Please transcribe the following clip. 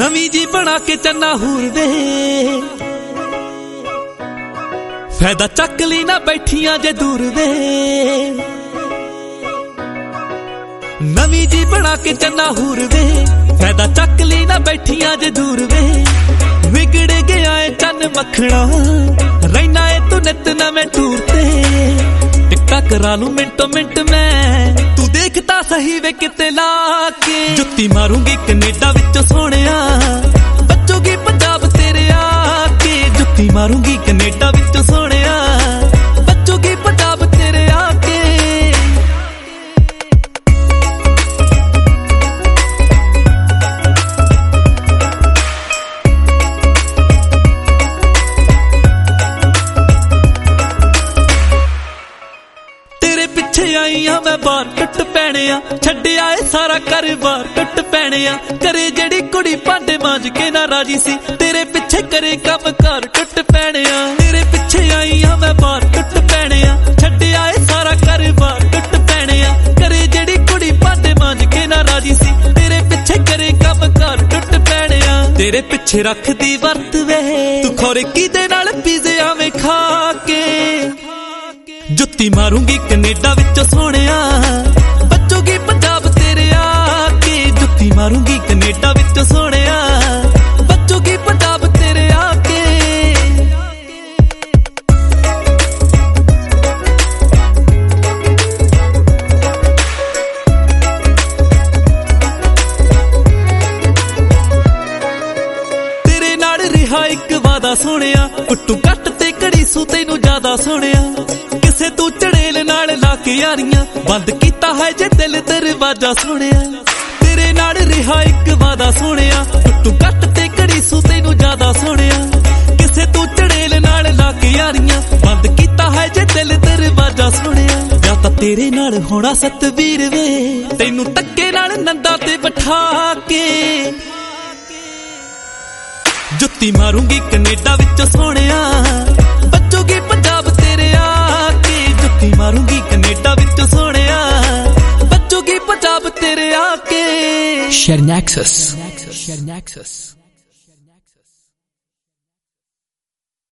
नवी जी बना के चन्ना हूर दे फायदा चक ली ना बैठियां जे दूर दे नवी जी बना के चन्ना हूर दे फायदा चक ली ना बैठियां जे दूर दे विगड़ गया है चन्न मखना रहना है तू नित नवें टूर ते टिक्का करा लू मिंटो मिंट मैं तू देखता सही वे किते लाके जुत्ती मारूंगी कनेडा विच सोहणिया बचोगी पंजाब तेरे आके जुत्ती मारूंगी कनेडा विच सोहणिया बचोगी पंजाब तेरे आके आई हाँ मैं बार टुट पैने छड्डिया है सारा घर बार टुट पैने करे जेड़ी कुड़ी भांडे मांज के ना राजी सी तेरे पिछे करे कम घर टुट पैने तेरे पिछे आई हाँ मैं बार टुट पैने छड्डिया है सारा घर बार टुट पैने करे जेड़ी कुड़ी भांडे मांज के ना राजी सी तेरे पिछे करे कम घर टुट पैने तेरे पिछे रख दी वरत वे तू खोरे किदे नाल पीजे आवें खा के जुत्ती मारूंगी कनेडा विच सोहणिया बचोगी पंजाब तेरे आके जुत्ती मारूंगी कनेडा विच सोहणिया बचोगी पंजाब तेरे आके तेरे नाल रिहा इक वादा सोहणिया कुट्टू कट ते घड़ी सू तैनू ज्यादा सोहणिया किसे तू चड़ेल नाल ला के यारियां बंद कीता है जे दिल दरवाजा सोहणिया तेरे नाल रिहा इक वादा सोहणिया तू कट ते घड़ी सू तैनू ज्यादा सोहणिया किसे तू चड़ेल नाल ला के यारियां बंद कीता है जे दिल दरवाजा सोहणिया या तां तेरे नाल होना सतवीर वे तैनू तक्के नाल नंदा ते बिठा के जुत्ती मारूंगी कनेडा विच सोहणिया बचोगी पंजाब तेरे आके जुत्ती मारूंगी कनेडा विच सोहणिया बचोगी पंजाब तेरे आके Share Nexus.